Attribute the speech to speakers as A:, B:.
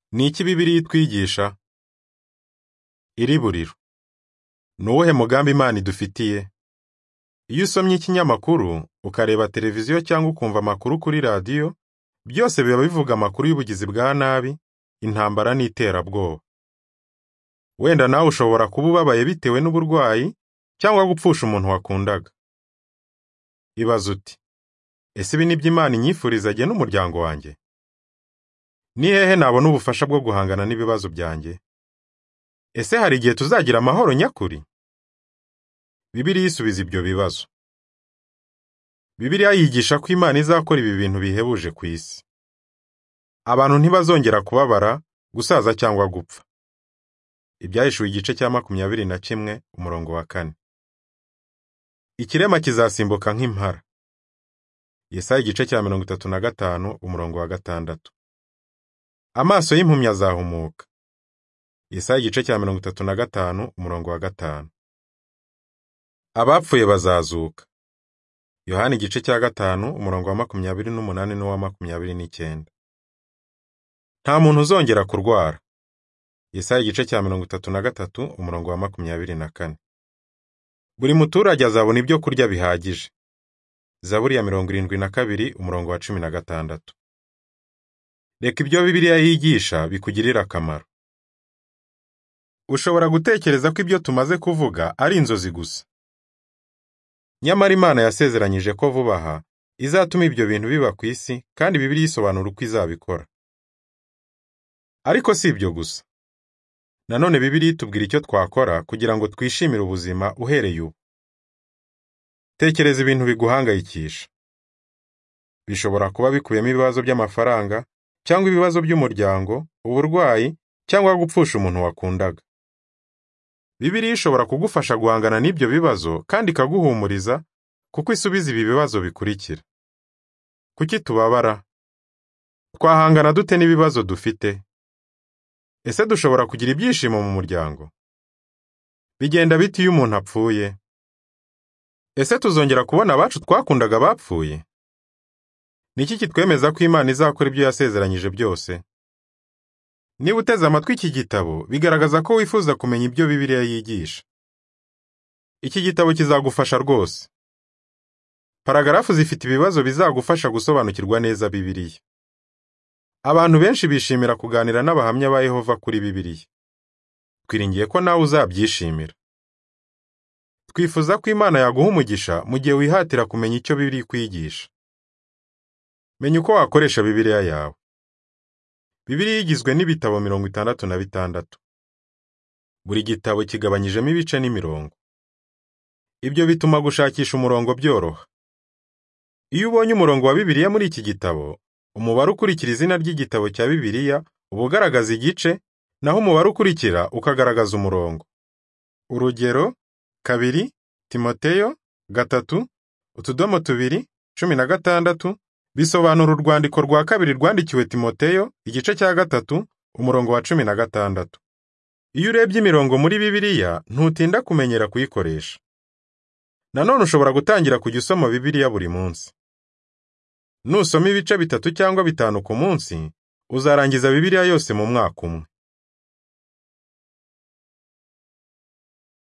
A: Ni iki Bibiliya itwigisha? Iriburiro. Ni uwuhe mugambi Imana idufitiye? Iyo usomye ikinyamakuru, ukareba televiziyo cyangwa ukumva amakuru kuri radiyo, byose biba bivuga amakuru y'ubugizi bwa nabi, intambara n'iterabwoba. Wenda nawe ushobora kuba ubabaye bitewe n'uburwayi cyangwa gupfusha umuntu wakundaga. Ibaza uti, ese ibi nibyo Imana inyifuriza jye n'umuryango wanjye? Ni hehe nabona ubufasha bwo guhangana n'ibibazo byanjye? Ese hari igihe tuzagira amahoro nyakuri? Bibiliya isubiza ibyo bibazo. Bibiliya yigisha ko Imana izakora ibi bintu bihebuje ku isi. Abantu ntibazongera kubabara, gusaza cyangwa gupfa. Ibyahishuwe igice cya 21 umurongo wa 4. Ikirema kizasimbuka nk'impara. Yesaya igice cya 35 umurongo wa 6. Amaso y'impumyi azahumuka. Yesaya igice cya 35 umurongo wa 5. Abapfuye bazazuka. Yohana igice cya 5 umurongo wa 28 n'uwa 29. Nta muntu uzongera kurwara. Yesaya igice cya 33 umurongo wa 24. Buri muturage azabona ibyo kurya bihagije. Zaburi ya 72 umurongo wa 16. Reka ibyo Bibiliya yigisha bikugirira akamaro. Ushobora gutekereza ko ibyo tumaze kuvuga ari inzozi gusa. Nyamara Imana yasezeranyije ko vuba aha izatuma ibyo bintu biba ku isi, kandi Bibiliya isobanura uko izabikora. Ariko si ibyo gusa. Nanone Bibiliya itubwira icyo twakora kugira ngo twishimire ubuzima uhereye ubu. Tekereza ibintu biguhangayikisha. Bishobora kuba bikubiyemo ibibazo by'amafaranga, cyangwa ibibazo by'umuryango, uburwayi, cyangwa gupfusha umuntu wakundaga. Bibiliya ishobora kugufasha guhangana n'ibyo bibazo kandi ikaguhumuriza, kuko isubiza ibi bibazo bikurikira. Kuki tubabara? Twahangana dute n'ibibazo dufite? Ese dushobora kugira ibyishimo mu muryango? Bigenda bite iyo umuntu apfuye? Ese tuzongera kubona abacu twakundaga bapfuye? Niki kitwemeza ko Imana izakora ibyo yasezeranyije byose? Niba uteze amatwi iki gitabo, bigaragaza ko wifuza kumenya ibyo Bibiliya yigisha. Iki gitabo kizagufasha rwose. Paragarafu zifite ibibazo bizagufasha gusobanukirwa neza Bibiliya. Abantu benshi bishimira kuganira n'abahamya ba Yehova kuri Bibiliya. Twiringiye ko nawe uzabyishimira. Twifuza ko Imana yaguha umugisha mu gihe wihatira kumenya icyo Bibiliya ikwigisha. Menya uko wakoresha Bibiliya yawe. Bibiliya igizwe n'ibitabo 66. Buri gitabo kigabanyijemo ibice n'imirongo. Ibyo bituma gushakisha umurongo byoroha. Iyo ubonye umurongo wa Bibiliya muri iki gitabo, umubare ukurikira izina ry'igitabo cya Bibiliya uba ugaragaza igice, naho umubare ukurikira ukagaragaza umurongo. Urugero: 2 Timoteyo 3 utudomo 2 16 bisobanura urwandiko rwa kabiri rwandikiwe Timoteyo, igice cya 3 umurongo wa 16. Iyo urebye imirongo muri Bibiliya, ntutinda kumenyera kuyikoresha. Nanone ushobora gutangira kujya usoma Bibiliya buri munsi. Nusoma ibice 3 cyangwa 5 ku munsi, uzarangiza Bibiliya yose mu mwaka umwe.